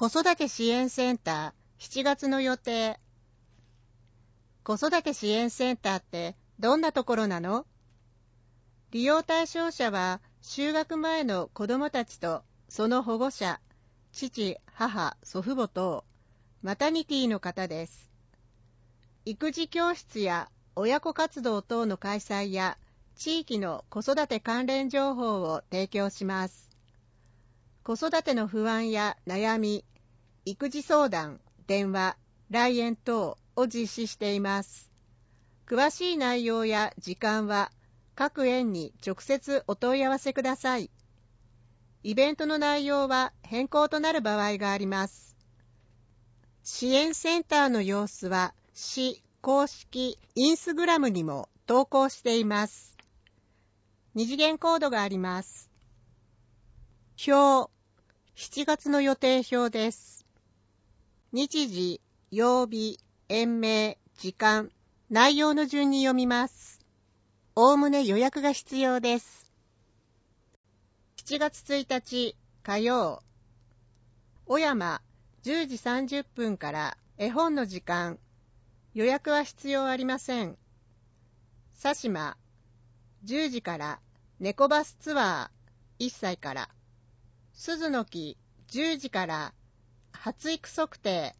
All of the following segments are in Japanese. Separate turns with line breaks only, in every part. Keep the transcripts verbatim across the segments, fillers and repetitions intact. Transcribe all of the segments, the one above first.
子育て支援センターしちがつの予定。子育て支援センターってどんなところなの？利用対象者は就学前の子どもたちとその保護者、父、母、祖父母等、マタニティの方です。育児教室や親子活動等の開催や地域の子育て関連情報を提供します。子育ての不安や悩み、育児相談、電話、来園等を実施しています。詳しい内容や時間は各園に直接お問い合わせください。イベントの内容は変更となる場合があります。支援センターの様子は市公式インスグラムにも投稿しています。二次元コードがあります。表、しちがつの予定表です。日時、曜日、園名、時間、内容の順に読みます。おおむね予約が必要です。しちがつついたち火曜、小山じゅうじさんじゅっぷんから絵本の時間、予約は必要ありません。佐島じゅうじから猫バスツアーいっさいから、鈴の木じゅうじから発育測定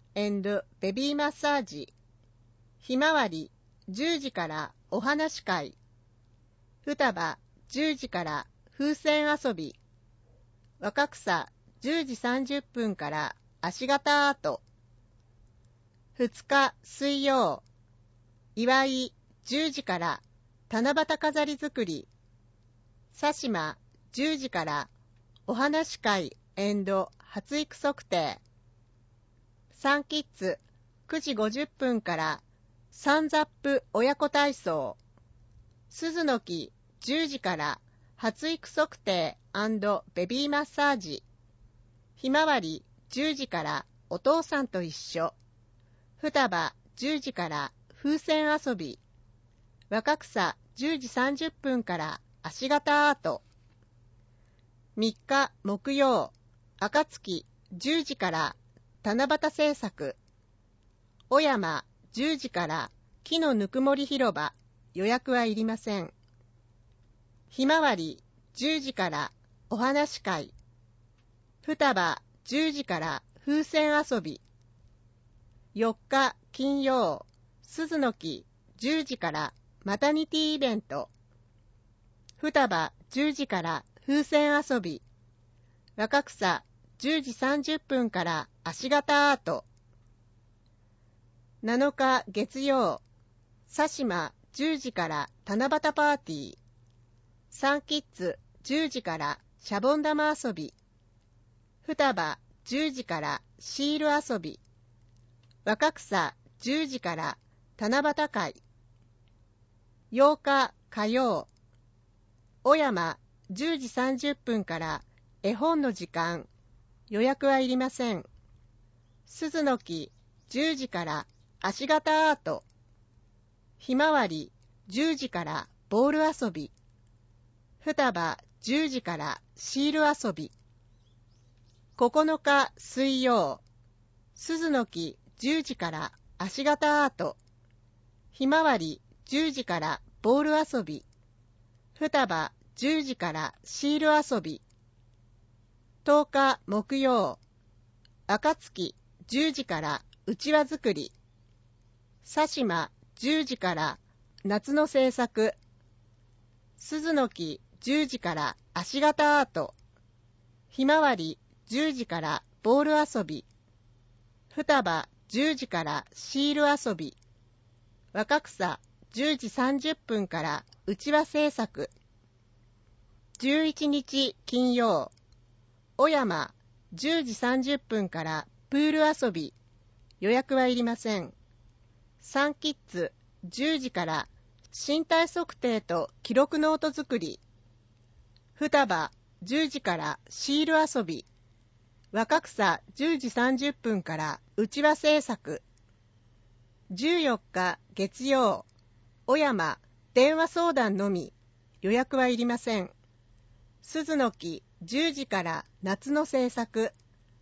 &ベビーマッサージ、ひまわりじゅうじからお話会、双葉じゅうじから風船遊び、若草じゅうじさんじゅっぷんから足型アート、ふつか水曜、祝いじゅうじから七夕飾り作り、佐島じゅうじからお話会&発育測定、サンキッズくじごじゅっぷんからサンザップ親子体操、鈴の木じゅうじから発育測定&ベビーマッサージ、ひまわりじゅうじからお父さんと一緒、双葉じゅうじから風船遊び、若草じゅうじさんじゅっぷんから足型アート、みっか木曜、暁じゅうじから七夕制作、小山じゅうじから木のぬくもり広場、予約はいりません。ひまわりじゅうじからお話会、双葉じゅうじから風船遊び、よっか金曜、鈴の木じゅうじからマタニティイベント、双葉じゅうじから風船遊び、若草じゅうじさんじゅっぷんから足型アート、なのか月曜、佐島じゅうじから七夕パーティー、サンキッズじゅうじからシャボン玉遊び、双葉じゅうじからシール遊び、若草じゅうじから七夕会、ようか火曜、小山じゅうじさんじゅっぷんから絵本の時間、予約はいりません。鈴の木じゅうじから足型アート、ひまわりじゅうじからボール遊び、双葉じゅうじからシール遊び、ここのか水曜、鈴の木じゅうじから足型アート、ひまわりじゅうじからボール遊び、双葉じゅうじからシール遊び、とおか木曜、暁じゅうじからうちわ作り、佐島じゅうじから夏の制作、鈴の木じゅうじから足型アート、ひまわりじゅうじからボール遊び、双葉じゅうじからシール遊び、若草じゅうじさんじゅっぷんからうちわ制作、じゅういちにち金曜、小山じゅうじさんじゅっぷんからプール遊び、予約はいりません。サンキッズじゅうじから身体測定と記録ノート作り、双葉じゅうじからシール遊び、若草じゅうじさんじゅっぷんからうちわ制作、じゅうよっか月曜、小山電話相談のみ、予約はいりません。鈴の木じゅうじから夏の制作、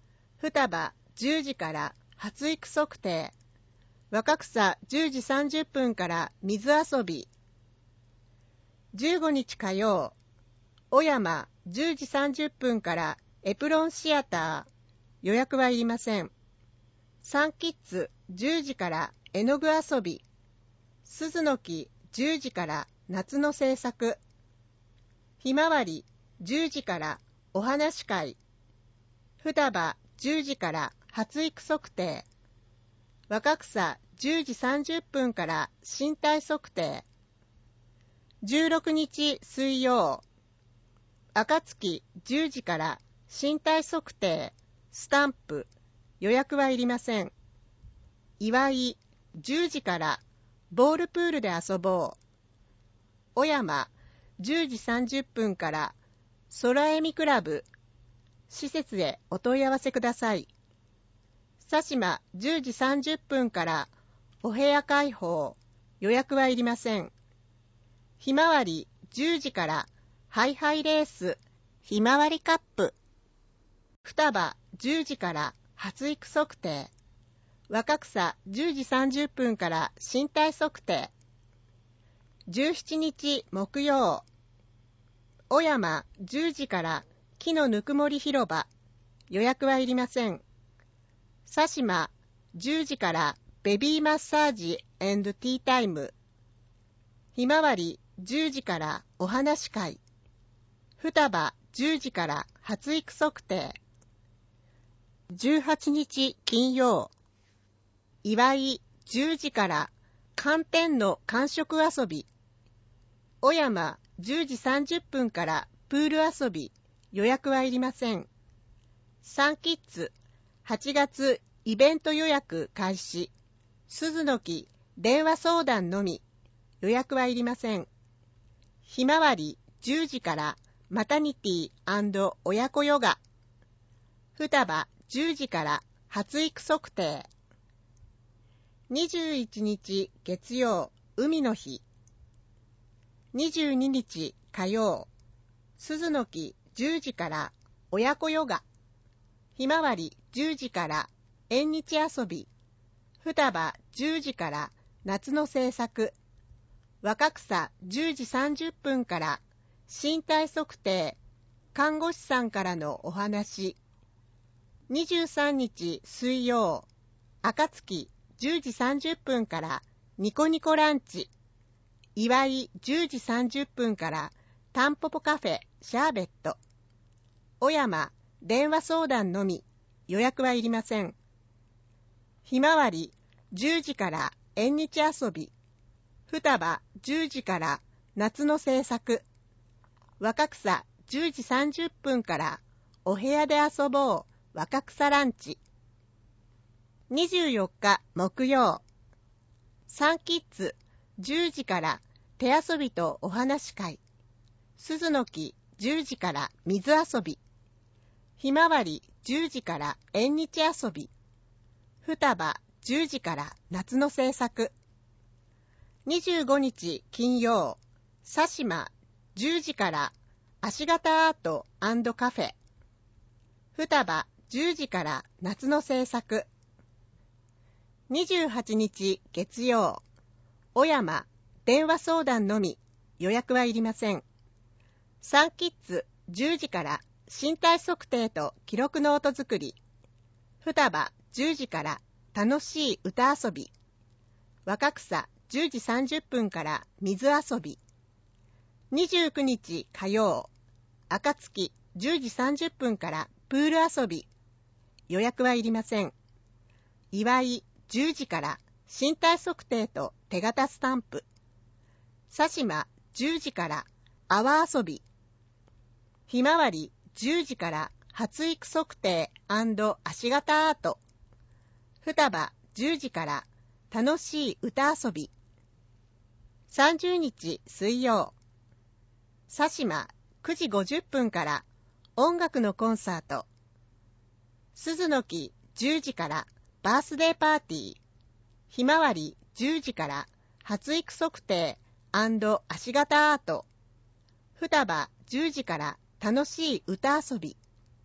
双葉じゅうじから発育測定。若草じゅうじさんじゅっぷんから水遊び。じゅうごにち火曜、小山じゅうじさんじゅっぷんからエプロンシアター。予約はいりません。サンキッズじゅうじから絵の具遊び。鈴の木じゅうじから夏の制作。ひまわりじゅうじからお話会。双葉じゅうじから発育測定。若草じゅうじさんじゅっぷんから身体測定。じゅうろくにち水曜、暁じゅうじから身体測定、スタンプ。予約はいりません。祝いじゅうじからボールプールで遊ぼう。小山じゅうじさんじゅっぷんから空笑みクラブ。施設へお問い合わせください。佐島じゅうじさんじゅっぷんからお部屋開放。予約はいりません。ひまわりじゅうじからハイハイレースひまわりカップ。双葉じゅうじから発育測定。若草じゅうじさんじゅっぷんから身体測定。じゅうしちにち木曜、小山じゅうじから木のぬくもり広場。予約はいりません。佐島じゅうじからベビーマッサージ&ティータイム。ひまわりじゅうじからお話会。双葉じゅうじから発育測定。じゅうはちにち金曜、祝いじゅうじから寒天の寒食遊び。小山じゅうじさんじゅっぷんからプール遊び。予約はいりません。サンキッズはちがつイベント予約開始。鈴の木電話相談のみ。予約はいりません。ひまわりじゅうじからマタニティ&親子ヨガ。双葉じゅうじから発育測定。にじゅういちにち月曜、海の日。にじゅうににち火曜、鈴の木じゅうじから親子ヨガ。ひまわりじゅうじから縁日遊び。双葉じゅうじから夏の制作。若草じゅうじさんじゅっぷんから身体測定、看護師さんからのお話。にじゅうさんにち水曜、暁じゅうじさんじゅっぷんからニコニコランチ。祝いじゅうじさんじゅっぷんからタンポポカフェシャーベット。小山電話相談のみ。予約はいりません。ひまわりじゅうじから縁日遊び。双葉じゅうじから夏の制作。若草じゅうじさんじゅっぷんからお部屋で遊ぼう若草ランチ。にじゅうよっか木曜、サンキッズじゅうじから手遊びとお話会。鈴の木じゅうじから水遊び。ひまわりじゅうじから縁日遊び。双葉じゅうじから夏の制作。にじゅうごにち金曜、佐島じゅうじから足型アート&カフェ。双葉じゅうじから夏の制作。にじゅうはちにち月曜、小山電話相談のみ。予約はいりません。サンキッズじゅうじから身体測定と記録ノート作り。双葉じゅうじから楽しい歌遊び。若草じゅうじさんじゅっぷんから水遊び。にじゅうくにち火曜、暁じゅうじさんじゅっぷんからプール遊び。予約はいりません。祝いじゅうじから身体測定と手形スタンプ。佐島じゅうじから泡遊び。ひまわりじゅうじから発育測定&足型アート。双葉じゅうじから楽しい歌遊び。さんじゅうにち水曜、佐島くじごじゅっぷんから音楽のコンサート。鈴の木じゅうじからバースデーパーティー。ひまわりじゅうじから発育測定&足型アート。双葉じゅうじから楽しい歌遊び。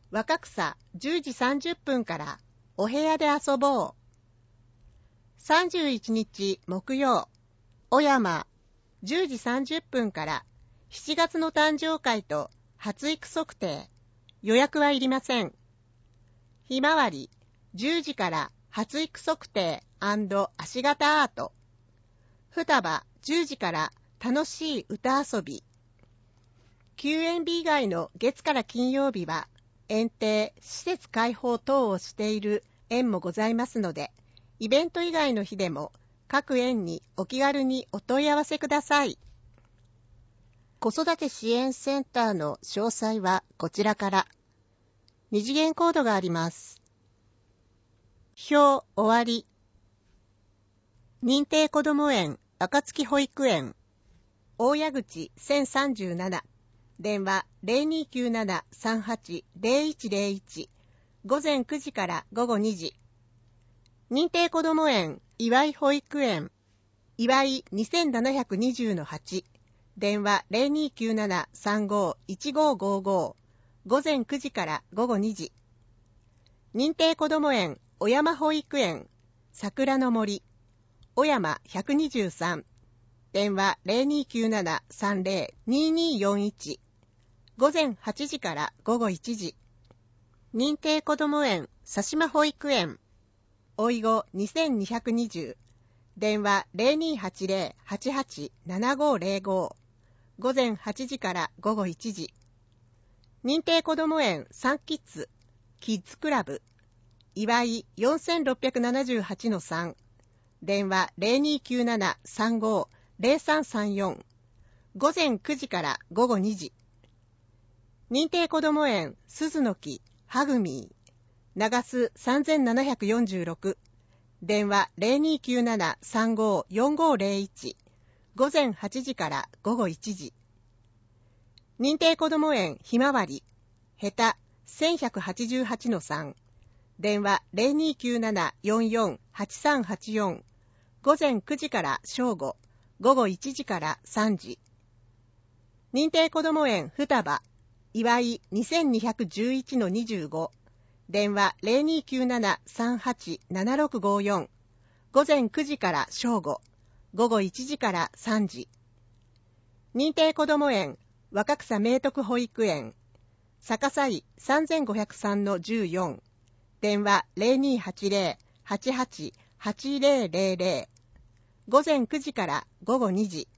若草じゅうじさんじゅっぷんからお部屋で遊ぼう。さんじゅういちにち木曜、小山じゅうじさんじゅっぷんからしちがつの誕生会と発育測定。予約はいりません。ひまわりじゅうじから発育測定&足型アート。双葉じゅうじから楽しい歌遊び。休園日以外の月から金曜日は園庭、施設開放等をしている園もございますので、イベント以外の日でも各園にお気軽にお問い合わせください。子育て支援センターの詳細はこちらから。二次元コードがあります。表終わり。認定こども園暁保育園大谷口せんさんじゅうなな、電話 ゼロにきゅうなな さんはち ゼロいちゼロいち、午前くじから午後にじ。認定こども園岩井保育園岩井にせんななひゃくにじゅうのはち、電話 ゼロにきゅうなな さんご いちごごご、午前くじから午後にじ。認定こども園小山保育園桜の森小山ひゃくにじゅうさん、電話 ゼロにきゅうなな さんぜろ にによんいち、午前はちじから午後いちじ。認定こども園佐島保育園おいごにせんにひゃくにじゅう、電話 ゼロにはちゼロ はちはち ななごゼロご、午前はちじから午後いちじ。認定こども園サンキッズキッズクラブ岩井よんろくななはちのさん、電話 ゼロにきゅうなな さんご ゼロさんさんよん、午前くじから午後にじ。認定こども園鈴の木ハグミー長洲さんぜんななひゃくよんじゅうろく、電話 ゼロにきゅうなな さんご よんごゼロいち、午前はちじから午後いちじ。認定こども園ひまわりへたせんひゃくはちじゅうはちのさん、電話 ゼロにきゅうなな よんよん はちさんはちよん、午前くじから正午、午後いちじからさんじ。認定こども園双葉岩井にせんにひゃくじゅういちのにじゅうご、電話 ゼロにきゅうなな さんはち ななろくごよん、午前くじから正午、午後いちじからさんじ。認定こども園若草明徳保育園逆さ井さんぜんごひゃくさんのじゅうよん、電話 ゼロにはちゼロ はちはち はちゼロゼロゼロ、午前くじから午後にじ。